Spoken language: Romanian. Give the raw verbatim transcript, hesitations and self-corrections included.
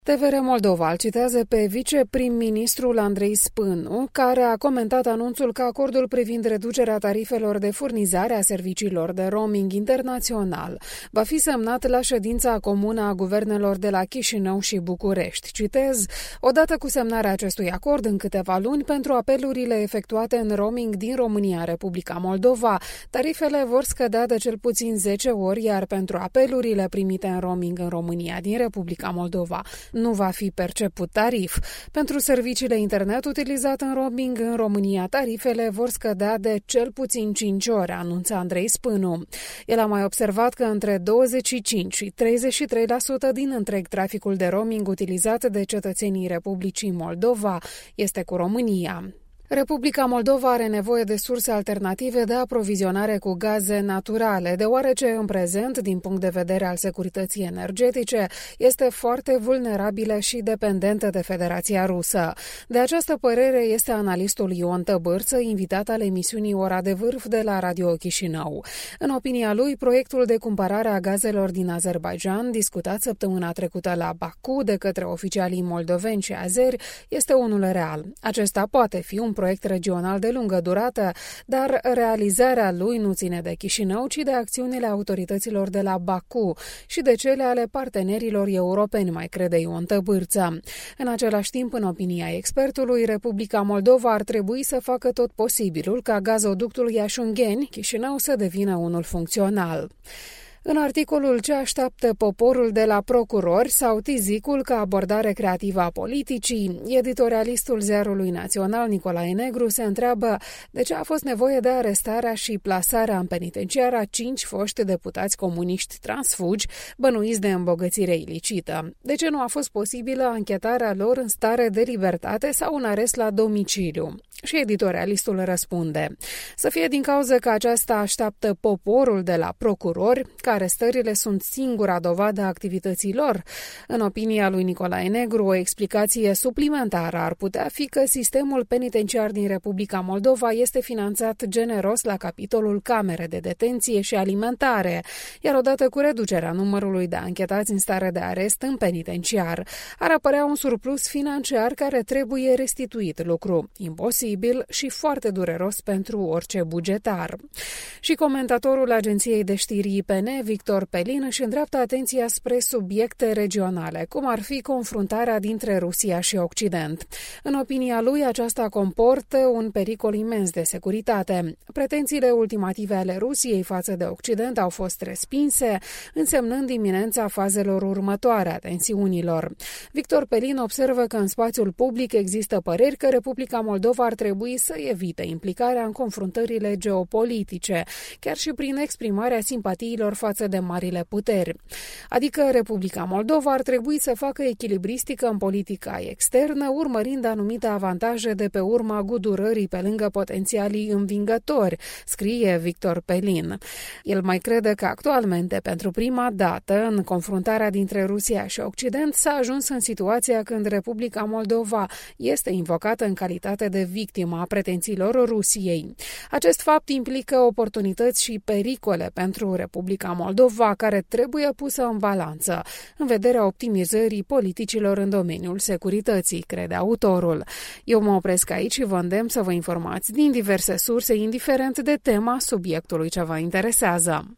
T V R Moldova îl citează pe viceprim-ministrul Andrei Spânu, care a comentat anunțul că acordul privind reducerea tarifelor de furnizare a serviciilor de roaming internațional va fi semnat la ședința comună a guvernelor de la Chișinău și București. Citez: odată cu semnarea acestui acord în câteva luni pentru apelurile efectuate în roaming din România, Republica Moldova, tarifele vor scădea de cel puțin zece ori, iar pentru apelurile primite în roaming în România din Republica Moldova nu va fi perceput tarif. Pentru serviciile internet utilizat în roaming în România, tarifele vor scădea de cel puțin cinci ori, anunță Andrei Spânu. El a mai observat că între douăzeci și cinci și treizeci și trei la sută din întreg traficul de roaming utilizat de cetățenii Republicii Moldova este cu România. Republica Moldova are nevoie de surse alternative de aprovizionare cu gaze naturale, deoarece în prezent, din punct de vedere al securității energetice, este foarte vulnerabilă și dependentă de Federația Rusă. De această părere este analistul Ion Tăbârță, invitat al emisiunii Ora de Vârf de la Radio Chișinău. În opinia lui, proiectul de cumpărare a gazelor din Azerbaidjan, discutat săptămâna trecută la Baku de către oficialii moldoveni și azeri, este unul real. Acesta poate fi un proiect regional de lungă durată, dar realizarea lui nu ține de Chișinău, ci de acțiunile autorităților de la Baku și de cele ale partenerilor europeni, mai crede Ion Tăbârță. În același timp, în opinia expertului, Republica Moldova ar trebui să facă tot posibilul ca gazoductul Iașungheni-Chișinău să devină unul funcțional. În articolul Ce așteaptă poporul de la procurori sau Tizicul ca abordare creativă a politicii, editorialistul Ziarului Național Nicolae Negru se întreabă de ce a fost nevoie de arestarea și plasarea în penitenciar a cinci foști deputați comuniști transfugi bănuiți de îmbogățire ilicită. De ce nu a fost posibilă anchetarea lor în stare de libertate sau un arest la domiciliu? Și editorialistul răspunde: să fie din cauza că aceasta așteaptă poporul de la procurori, că arestările sunt singura dovadă a activității lor. În opinia lui Nicolae Negru, o explicație suplimentară ar putea fi că sistemul penitenciar din Republica Moldova este finanțat generos la capitolul camere de detenție și alimentare, iar odată cu reducerea numărului de anchetați în stare de arest în penitenciar, ar apărea un surplus financiar care trebuie restituit, lucru imposibil și foarte dureros pentru orice bugetar. Și comentatorul agenției de știri I P N, Victor Pelin, își îndreaptă atenția spre subiecte regionale, cum ar fi confruntarea dintre Rusia și Occident. În opinia lui, aceasta comportă un pericol imens de securitate. Pretențiile ultimative ale Rusiei față de Occident au fost respinse, însemnând iminența fazelor următoare a tensiunilor. Victor Pelin observă că în spațiul public există păreri că Republica Moldova ar trebui să evite implicarea în confruntările geopolitice, chiar și prin exprimarea simpatiilor față de marile puteri. Adică Republica Moldova ar trebui să facă echilibristică în politica externă, urmărind anumite avantaje de pe urma gudurării pe lângă potențialii învingători, scrie Victor Pelin. El mai crede că actualmente, pentru prima dată, în confruntarea dintre Rusia și Occident, s-a ajuns în situația când Republica Moldova este invocată în calitate de victimă a pretențiilor Rusiei. Acest fapt implică oportunități și pericole pentru Republica Moldova, care trebuie pusă în balanță, în vederea optimizării politicilor în domeniul securității, crede autorul. Eu mă opresc aici și vă îndemn să vă informați din diverse surse, indiferent de tema subiectului ce vă interesează.